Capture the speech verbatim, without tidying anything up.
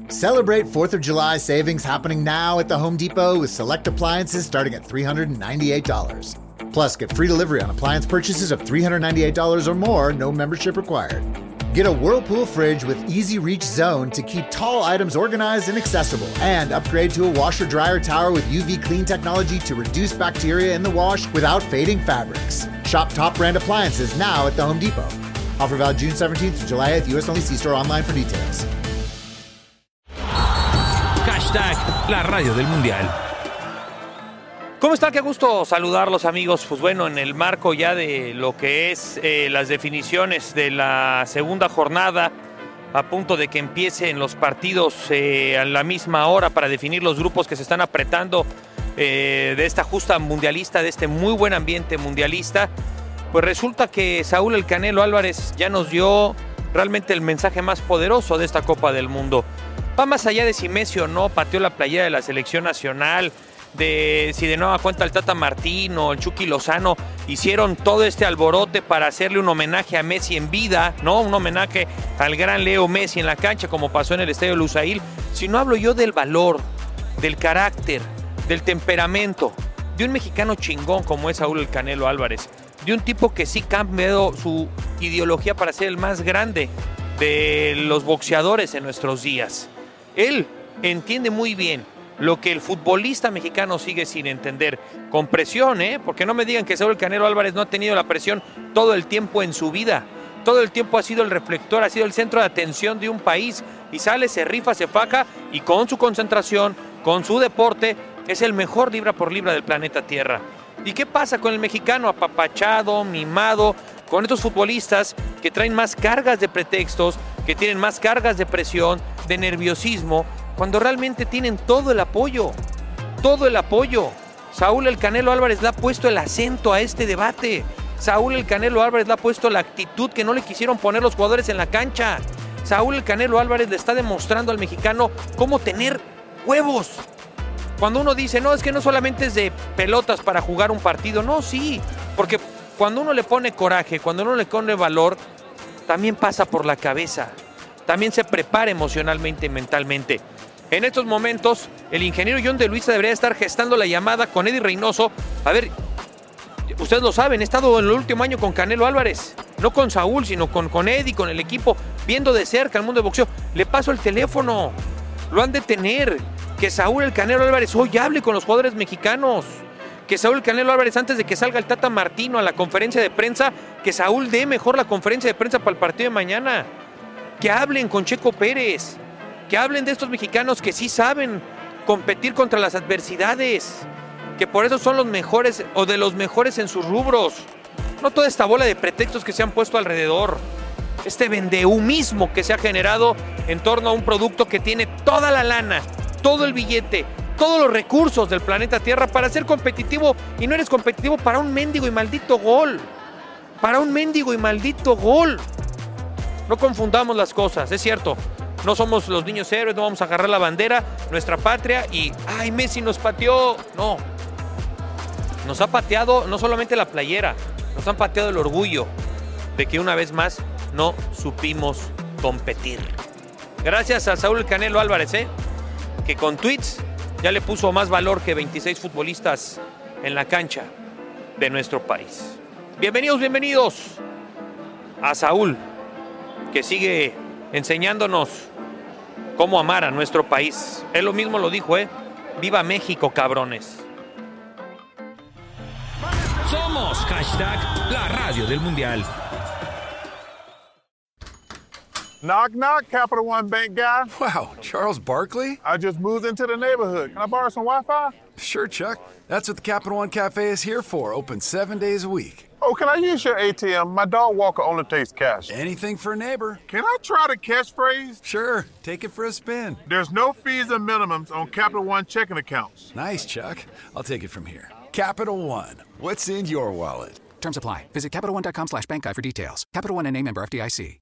Celebrate fourth of July savings happening now at the Home Depot with select appliances starting at three hundred ninety-eight dollars. Plus, get free delivery on appliance purchases of three hundred ninety-eight dollars or more, no membership required. Get a Whirlpool fridge with Easy Reach Zone to keep tall items organized and accessible. And upgrade to a washer-dryer tower with U V clean technology to reduce bacteria in the wash without fading fabrics. Shop top brand appliances now at the Home Depot. Offer valid June seventeenth to July eighth, U S only. See store online for details. Hashtag la radio del Mundial. ¿Cómo están? Qué gusto saludarlos, amigos. Pues bueno, en el marco ya de lo que es eh, las definiciones de la segunda jornada, a punto de que empiecen los partidos eh, a la misma hora para definir los grupos que se están apretando eh, de esta justa mundialista, de este muy buen ambiente mundialista, pues resulta que Saúl El Canelo Álvarez ya nos dio realmente el mensaje más poderoso de esta Copa del Mundo. Va más allá de si Messi o no pateó la playera de la selección nacional, de si de nueva cuenta el Tata Martino, el Chucky Lozano hicieron todo este alborote para hacerle un homenaje a Messi en vida, ¿no? Un homenaje al gran Leo Messi en la cancha, como pasó en el Estadio Lusail. Si no hablo yo del valor, del carácter, del temperamento, de un mexicano chingón como es Saúl El Canelo Álvarez, de un tipo que sí ha cambiado su ideología para ser el más grande de los boxeadores en nuestros días. Él entiende muy bien lo que el futbolista mexicano sigue sin entender, con presión, ¿eh? Porque no me digan que Saúl El Canelo Álvarez no ha tenido la presión todo el tiempo en su vida. Todo el tiempo ha sido el reflector, ha sido el centro de atención de un país. Y sale, se rifa, se faja y con su concentración, con su deporte, es el mejor libra por libra del planeta Tierra. ¿Y qué pasa con el mexicano apapachado, mimado, con estos futbolistas que traen más cargas de pretextos, que tienen más cargas de presión, de nerviosismo, cuando realmente tienen todo el apoyo, todo el apoyo? Saúl El Canelo Álvarez le ha puesto el acento a este debate. Saúl El Canelo Álvarez le ha puesto la actitud que no le quisieron poner los jugadores en la cancha. Saúl El Canelo Álvarez le está demostrando al mexicano cómo tener huevos. Cuando uno dice, no, es que no solamente es de pelotas para jugar un partido. No, sí, porque cuando uno le pone coraje, cuando uno le pone valor, también pasa por la cabeza. También se prepara emocionalmente y mentalmente. En estos momentos, el ingeniero John de Luisa debería estar gestando la llamada con Eddie Reynoso. A ver, ustedes lo saben, he estado en el último año con Canelo Álvarez. No con Saúl, sino con, con Eddie, con el equipo, viendo de cerca el mundo del boxeo. Le paso el teléfono. Lo han de tener. Que Saúl El Canelo Álvarez hoy hable con los jugadores mexicanos. Que Saúl El Canelo Álvarez, antes de que salga el Tata Martino a la conferencia de prensa, que Saúl dé mejor la conferencia de prensa para el partido de mañana. Que hablen con Checo Pérez. Que hablen de estos mexicanos que sí saben competir contra las adversidades. Que por eso son los mejores o de los mejores en sus rubros. No toda esta bola de pretextos que se han puesto alrededor. Este vendehumismo que se ha generado en torno a un producto que tiene toda la lana, todo el billete, todos los recursos del planeta Tierra para ser competitivo, y no eres competitivo para un mendigo y maldito gol. Para un mendigo y maldito gol. No confundamos las cosas, es cierto. No somos los niños héroes, no vamos a agarrar la bandera, nuestra patria y ¡ay, Messi nos pateó! No. Nos ha pateado no solamente la playera, nos han pateado el orgullo de que una vez más no supimos competir. Gracias a Saúl El Canelo Álvarez, ¿eh? Que con tweets ya le puso más valor que veintiséis futbolistas en la cancha de nuestro país. Bienvenidos, bienvenidos a Saúl, que sigue enseñándonos cómo amar a nuestro país. Él lo mismo lo dijo, ¿eh? ¡Viva México, cabrones! Somos hashtag la radio del Mundial. Knock, knock, Capital One Bank guy. Wow, Charles Barkley? I just moved into the neighborhood. Can I borrow some Wi-Fi? Sure, Chuck. That's what the Capital One Cafe is here for, open seven days a week. Oh, can I use your A T M? My dog Walker only takes cash. Anything for a neighbor. Can I try the catchphrase? Sure, take it for a spin. There's no fees and minimums on Capital One checking accounts. Nice, Chuck. I'll take it from here. Capital One, what's in your wallet? Terms apply. Visit CapitalOne.com slash bank guide for details. Capital One N A member F D I C.